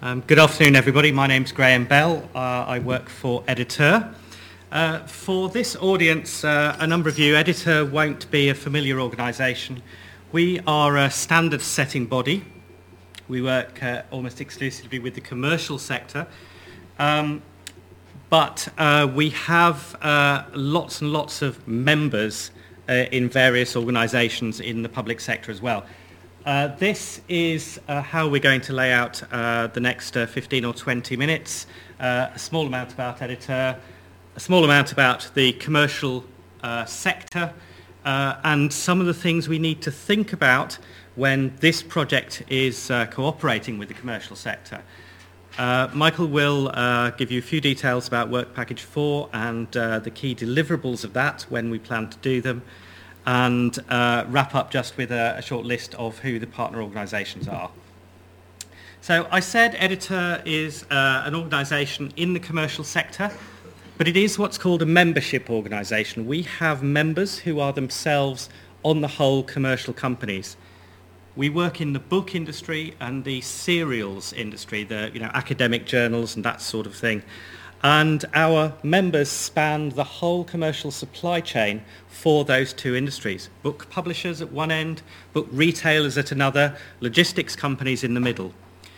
Good afternoon, everybody. My name's Graham Bell. I work for Editeur. For this audience, a number of you, Editeur won't be a familiar organisation. We are a standard-setting body. We work almost exclusively with the commercial sector. But we have lots and lots of members in various organisations in the public sector as well. This is how we're going to lay out the next 15 or 20 minutes. A small amount about Editeur, a small amount about the commercial sector, and some of the things we need to think about when this project is cooperating with the commercial sector. Michael will give you a few details about Work Package 4 and the key deliverables of that when we plan to do them, and wrap up just with a short list of who the partner organisations are. So I said Editeur is an organisation in the commercial sector, but it is what's called a membership organisation. We have members who are themselves, on the whole, commercial companies. We work in the book industry and the serials industry, the academic journals and that sort of thing. And our members span the whole commercial supply chain for those two industries. Book publishers at one end, book retailers at another, logistics companies in the middle,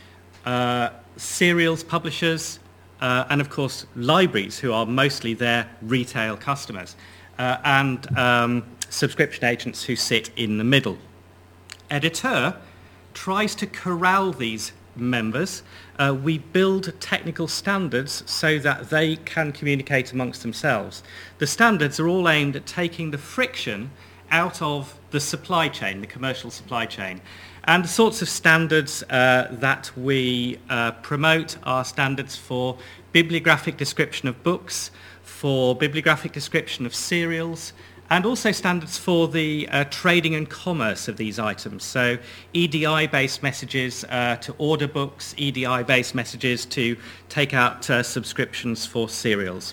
serials publishers, and of course libraries, who are mostly their retail customers, and subscription agents who sit in the middle. Editeur tries to corral these members. We build technical standards so that they can communicate amongst themselves. The standards are all aimed at taking the friction out of the supply chain, the commercial supply chain. And the sorts of standards that we promote are standards for bibliographic description of books, for bibliographic description of serials, and also standards for the trading and commerce of these items. So EDI-based messages to order books, EDI-based messages to take out subscriptions for serials.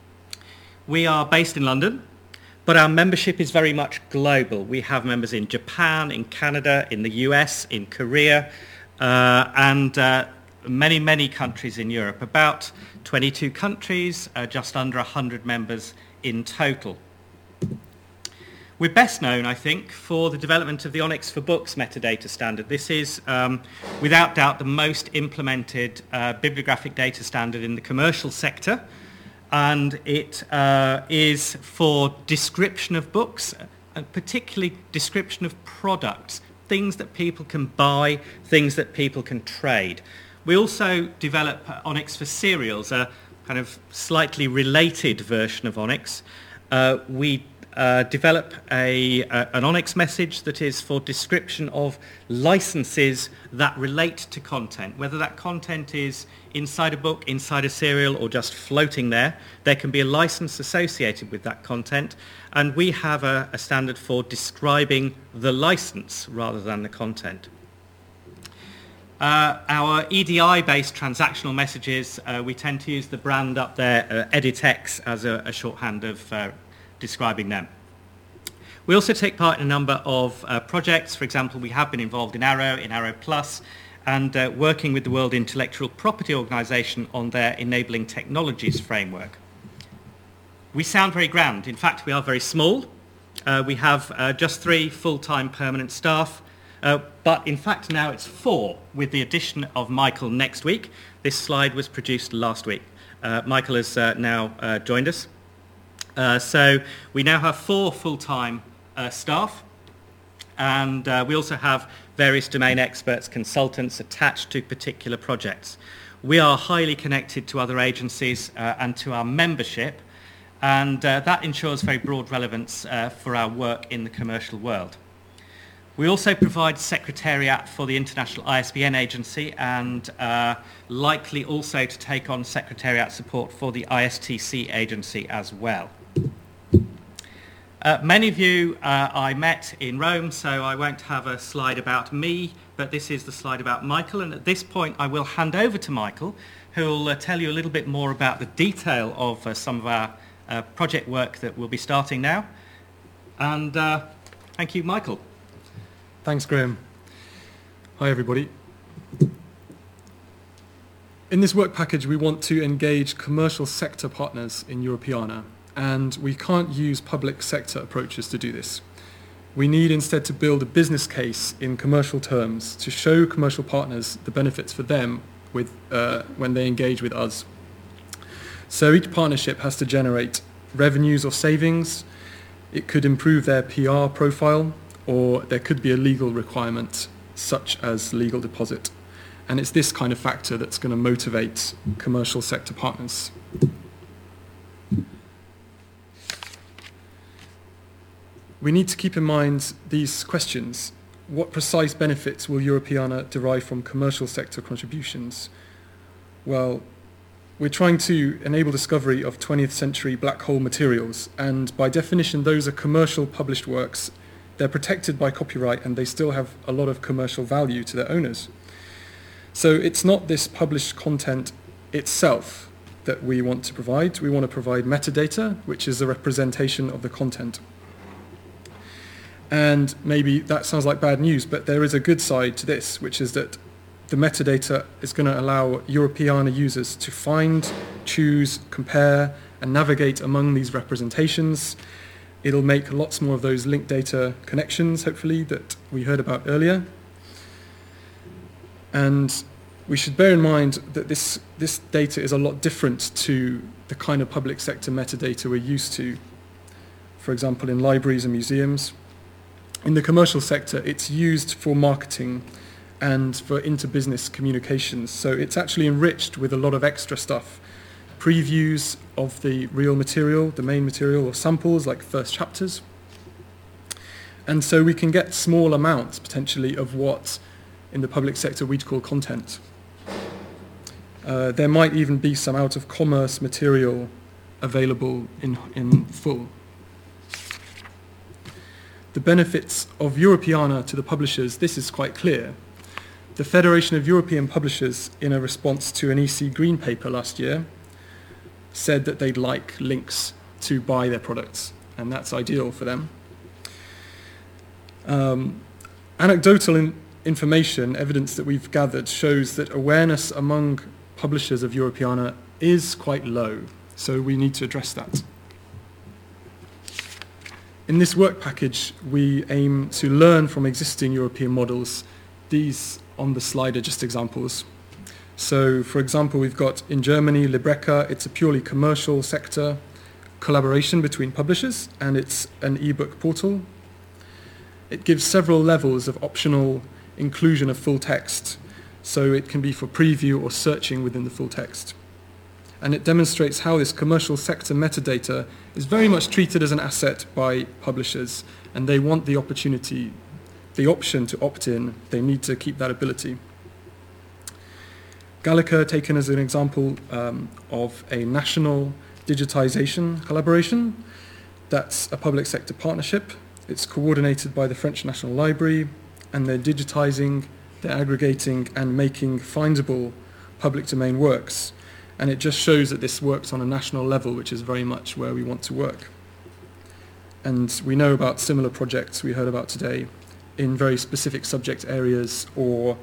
We are based in London, but our membership is very much global. We have members in Japan, in Canada, in the US, in Korea, and many, many countries in Europe. About 22 countries, just under 100 members in total. We're best known, I think, for the development of the ONIX for Books metadata standard. This is, without doubt, the most implemented bibliographic data standard in the commercial sector, and it is for description of books, and particularly description of products, things that people can buy, things that people can trade. We also develop ONIX for serials, a kind of slightly related version of ONIX. We develop an ONIX message that is for description of licenses that relate to content, whether that content is inside a book, inside a serial, or just floating there. There can be a license associated with that content, and we have a standard for describing the license rather than the content. Our EDI-based transactional messages, we tend to use the brand up there, Editex, as a shorthand of describing them. We also take part in a number of projects. For example, we have been involved in Arrow Plus, and working with the World Intellectual Property Organization on their Enabling Technologies framework. We sound very grand. In fact, we are very small. We have just 3 full-time permanent staff, but in fact now it's 4 with the addition of Michael next week. This slide was produced last week. Michael has now joined us. So we now have 4 full-time staff, and we also have various domain experts, consultants attached to particular projects. We are highly connected to other agencies and to our membership, and that ensures very broad relevance for our work in the commercial world. We also provide secretariat for the International ISBN Agency, and likely also to take on secretariat support for the ISTC agency as well. Many of you I met in Rome, so I won't have a slide about me, but this is the slide about Michael, and at this point I will hand over to Michael, who will tell you a little bit more about the detail of some of our project work that will be starting now. And thank you, Michael. Thanks, Graham. Hi, everybody. In this work package, we want to engage commercial sector partners in Europeana, and we can't use public sector approaches to do this. We need instead to build a business case in commercial terms to show commercial partners the benefits for them when they engage with us. So each partnership has to generate revenues or savings. It could improve their PR profile, or there could be a legal requirement such as legal deposit. And it's this kind of factor that's going to motivate commercial sector partners. We need to keep in mind these questions. What precise benefits will Europeana derive from commercial sector contributions? Well, we're trying to enable discovery of 20th century black hole materials, and by definition those are commercial published works. They're protected by copyright and they still have a lot of commercial value to their owners. So it's not this published content itself that we want to provide. We want to provide metadata, which is a representation of the content. And maybe that sounds like bad news, but there is a good side to this, which is that the metadata is going to allow Europeana users to find, choose, compare, and navigate among these representations. It'll make lots more of those linked data connections, hopefully, that we heard about earlier. And we should bear in mind that this data is a lot different to the kind of public sector metadata we're used to, for example, in libraries and museums. In the commercial sector, it's used for marketing and for inter-business communications. So it's actually enriched with a lot of extra stuff. Previews of the real material, the main material, or samples like first chapters. And so we can get small amounts, potentially, of what in the public sector we'd call content. There might even be some out-of-commerce material available in full. The benefits of Europeana to the publishers, this is quite clear. The Federation of European Publishers, in a response to an EC Green paper last year, said that they'd like links to buy their products, and that's ideal for them. Anecdotal information, evidence that we've gathered, shows that awareness among publishers of Europeana is quite low, so we need to address that. In this work package, we aim to learn from existing European models. These on the slide are just examples. So, for example, we've got in Germany, Libreka. It's a purely commercial sector collaboration between publishers, and it's an ebook portal. It gives several levels of optional inclusion of full text, so it can be for preview or searching within the full text. And it demonstrates how this commercial sector metadata is very much treated as an asset by publishers, and they want the option to opt in. They need to keep that ability. Gallica, taken as an example of a national digitization collaboration. That's a public sector partnership. It's coordinated by the French National Library, and they're digitizing, they're aggregating, and making findable public domain works. And it just shows that this works on a national level, which is very much where we want to work. And we know about similar projects we heard about today in very specific subject areas or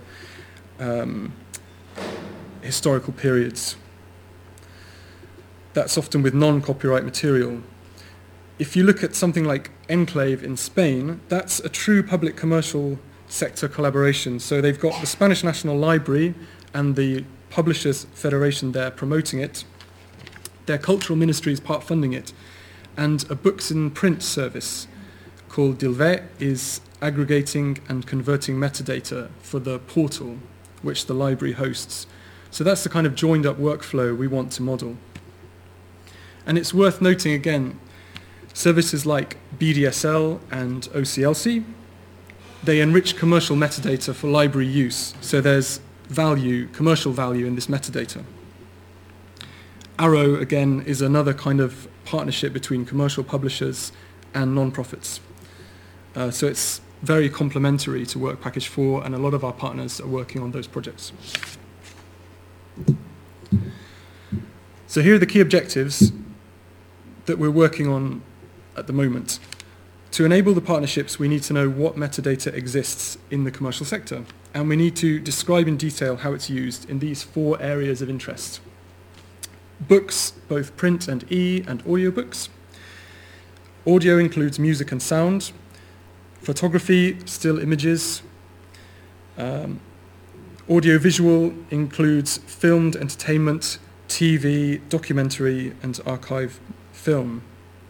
historical periods. That's often with non-copyright material. If you look at something like Enclave in Spain, that's a true public commercial sector collaboration. So they've got the Spanish National Library and the Publishers Federation there promoting it. Their cultural ministry is part funding it. And a books in print service called Dilvet is aggregating and converting metadata for the portal which the library hosts. So that's the kind of joined up workflow we want to model. And it's worth noting again, services like BDSL and OCLC, they enrich commercial metadata for library use. So there's value, commercial value in this metadata. Arrow, again, is another kind of partnership between commercial publishers and non-profits. So it's very complementary to Work Package 4, and a lot of our partners are working on those projects. So here are the key objectives that we're working on at the moment. To enable the partnerships, we need to know what metadata exists in the commercial sector. and we need to describe in detail how it's used in these 4 areas of interest. Books, both print and and audiobooks. Audio includes music and sound. Photography, still images. Audiovisual includes filmed entertainment, TV, documentary, and archive film.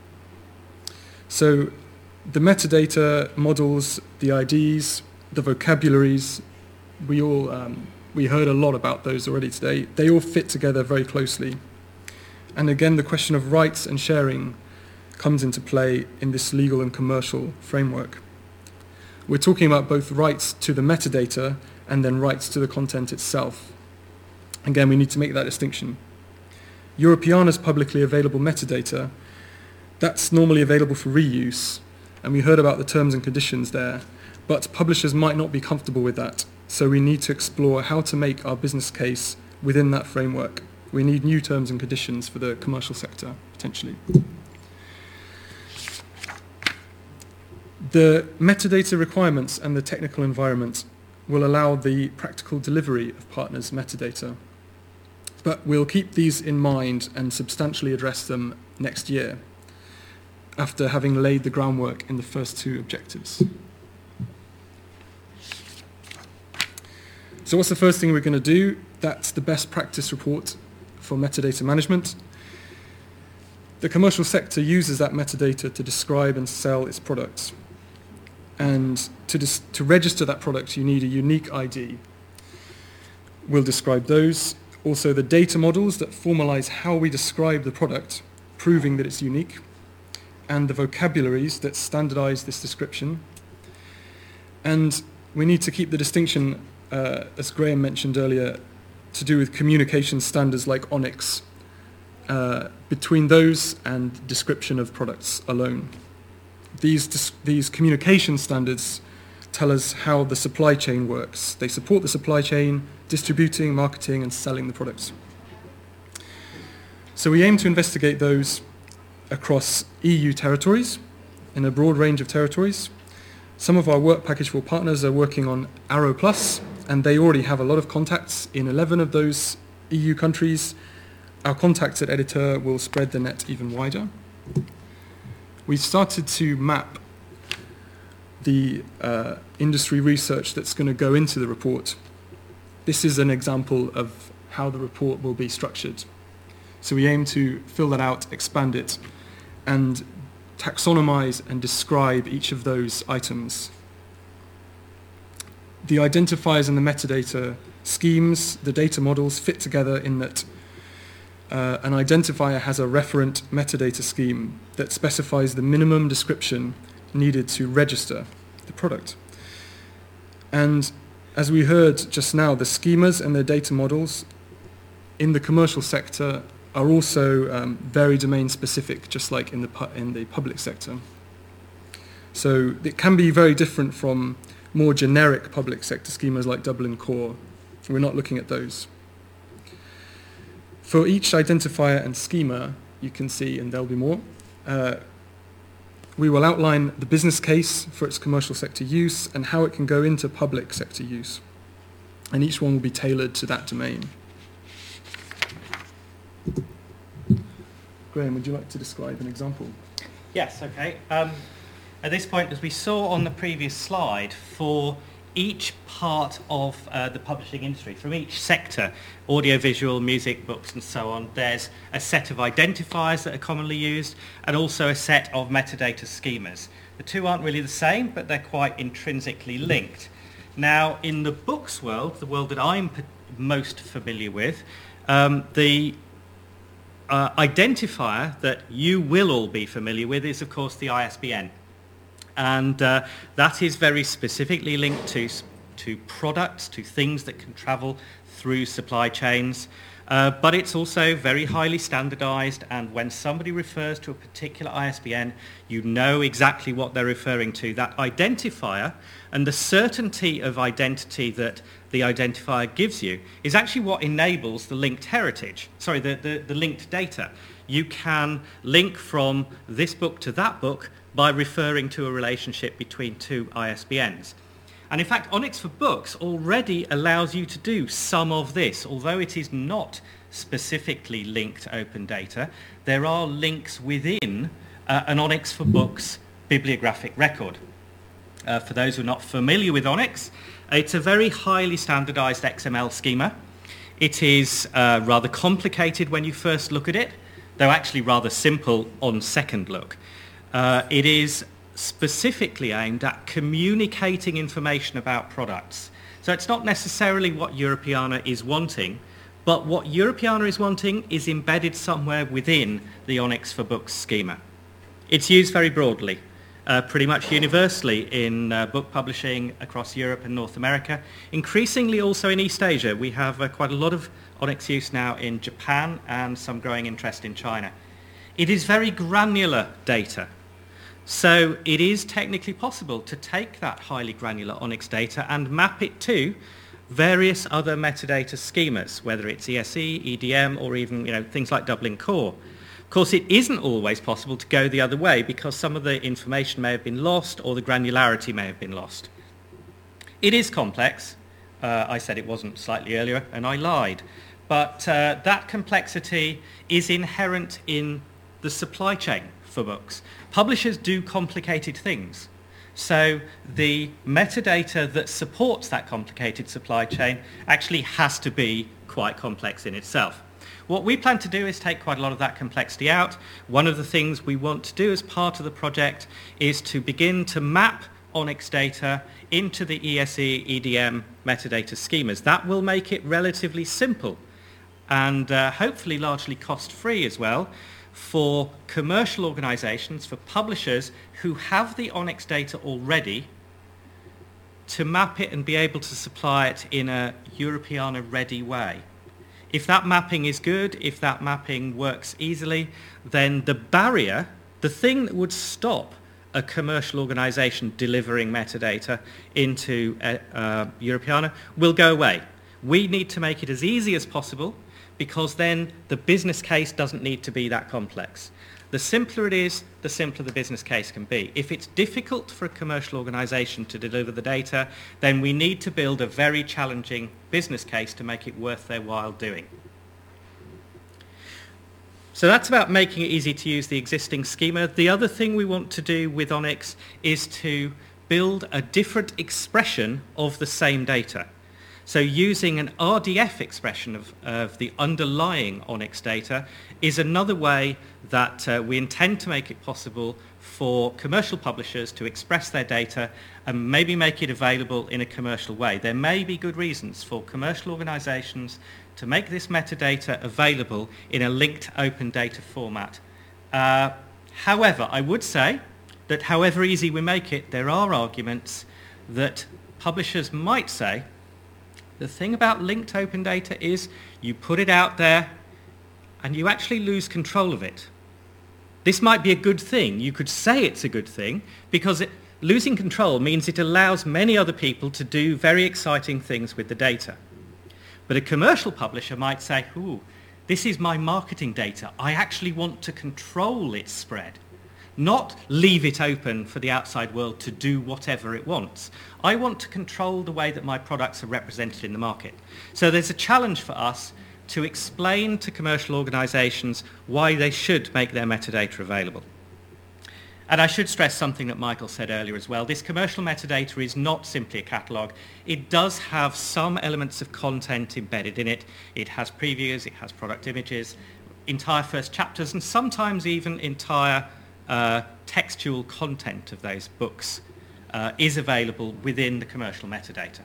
So the metadata models, the IDs, the vocabularies, we heard a lot about those already today. They all fit together very closely. And again, the question of rights and sharing comes into play in this legal and commercial framework. We're talking about both rights to the metadata and then rights to the content itself. Again, we need to make that distinction. Europeana's publicly available metadata, that's normally available for reuse, and we heard about the terms and conditions there, but publishers might not be comfortable with that, so we need to explore how to make our business case within that framework. We need new terms and conditions for the commercial sector, potentially. The metadata requirements and the technical environment will allow the practical delivery of partners' metadata. But we'll keep these in mind and substantially address them next year, after having laid the groundwork in the first 2 objectives. So what's the first thing we're going to do? That's the best practice report for metadata management. The commercial sector uses that metadata to describe and sell its products. And to register that product, you need a unique ID. We'll describe those. Also, the data models that formalize how we describe the product, proving that it's unique, and the vocabularies that standardize this description. And we need to keep the distinction, as Graham mentioned earlier, to do with communication standards like ONIX, between those and description of products alone. These communication standards tell us how the supply chain works. They support the supply chain, distributing, marketing, and selling the products. So we aim to investigate those across EU territories, in a broad range of territories. Some of our work package for partners are working on Arrow Plus, and they already have a lot of contacts in 11 of those EU countries. Our contacts at Editeur will spread the net even wider. We've started to map the industry research that's going to go into the report. This is an example of how the report will be structured. So we aim to fill that out, expand it, and taxonomize and describe each of those items. The identifiers and the metadata schemes, the data models fit together in that an identifier has a referent metadata scheme that specifies the minimum description needed to register the product. And as we heard just now, the schemas and their data models in the commercial sector are also very domain specific, just like in the public sector. So it can be very different from more generic public sector schemas like Dublin Core. We're not looking at those. For each identifier and schema, you can see, and there'll be more, we will outline the business case for its commercial sector use and how it can go into public sector use. And each one will be tailored to that domain. Graham, would you like to describe an example? Yes, okay. At this point, as we saw on the previous slide, for each part of the publishing industry, from each sector, audiovisual, music, books and so on, there's a set of identifiers that are commonly used and also a set of metadata schemas. The two aren't really the same, but they're quite intrinsically linked. Now, in the books world, the world that I'm most familiar with, the identifier that you will all be familiar with is, of course, the ISBN. And that is very specifically linked to products, to things that can travel through supply chains. But it's also very highly standardized, and when somebody refers to a particular ISBN, you know exactly what they're referring to. That identifier and the certainty of identity that the identifier gives you is actually what enables the linked heritage, the linked data. You can link from this book to that book by referring to a relationship between two ISBNs. And in fact, Onyx for Books already allows you to do some of this. Although it is not specifically linked open data, there are links within an Onyx for Books bibliographic record. For those who are not familiar with Onyx, it's a very highly standardized XML schema. It is rather complicated when you first look at it, though actually rather simple on second look. It is specifically aimed at communicating information about products. So it's not necessarily what Europeana is wanting, but what Europeana is wanting is embedded somewhere within the Onyx for Books schema. It's used very broadly, pretty much universally in book publishing across Europe and North America, increasingly also in East Asia. We have quite a lot of Onyx use now in Japan and some growing interest in China. It is very granular data. So it is technically possible to take that highly granular Onyx data and map it to various other metadata schemas, whether it's ESE, EDM, or even things like Dublin Core. Of course, it isn't always possible to go the other way because some of the information may have been lost or the granularity may have been lost. It is complex. I said it wasn't slightly earlier, and I lied. But that complexity is inherent in the supply chain for books. Publishers do complicated things. So the metadata that supports that complicated supply chain actually has to be quite complex in itself. What we plan to do is take quite a lot of that complexity out. One of the things we want to do as part of the project is to begin to map Onyx data into the ESE, EDM metadata schemas. That will make it relatively simple and hopefully largely cost-free as well for commercial organizations, for publishers who have the Onyx data already, to map it and be able to supply it in a Europeana-ready way. If that mapping is good, if that mapping works easily, then the barrier, the thing that would stop a commercial organization delivering metadata into Europeana will go away. We need to make it as easy as possible because then the business case doesn't need to be that complex. The simpler it is, the simpler the business case can be. If it's difficult for a commercial organization to deliver the data, then we need to build a very challenging business case to make it worth their while doing. So that's about making it easy to use the existing schema. The other thing we want to do with Onyx is to build a different expression of the same data. So using an RDF expression of the underlying Onyx data is another way that we intend to make it possible for commercial publishers to express their data and maybe make it available in a commercial way. There may be good reasons for commercial organizations to make this metadata available in a linked open data format. However, I would say that however easy we make it, there are arguments that publishers might say, the thing about linked open data is you put it out there and you actually lose control of it. This might be a good thing. You could say it's a good thing because losing control means it allows many other people to do very exciting things with the data. But a commercial publisher might say, ooh, this is my marketing data. I actually want to control its spread, not leave it open for the outside world to do whatever it wants. I want to control the way that my products are represented in the market. So there's a challenge for us to explain to commercial organizations why they should make their metadata available. And I should stress something that Michael said earlier as well. This commercial metadata is not simply a catalogue. It does have some elements of content embedded in it. It has previews, it has product images, entire first chapters, and sometimes even entire textual content of those books is available within the commercial metadata.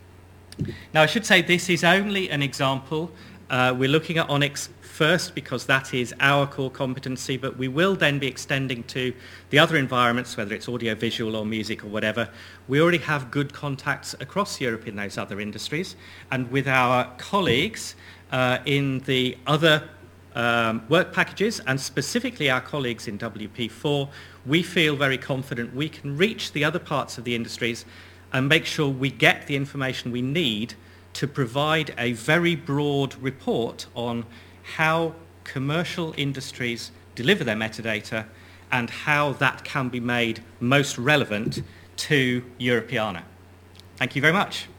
Now, I should say this is only an example. We're looking at Onyx first because that is our core competency, but we will then be extending to the other environments, whether it's audio, visual, or music, or whatever. We already have good contacts across Europe in those other industries, and with our colleagues in the other work packages, and specifically our colleagues in WP4, we feel very confident we can reach the other parts of the industries and make sure we get the information we need to provide a very broad report on how commercial industries deliver their metadata and how that can be made most relevant to Europeana. Thank you very much.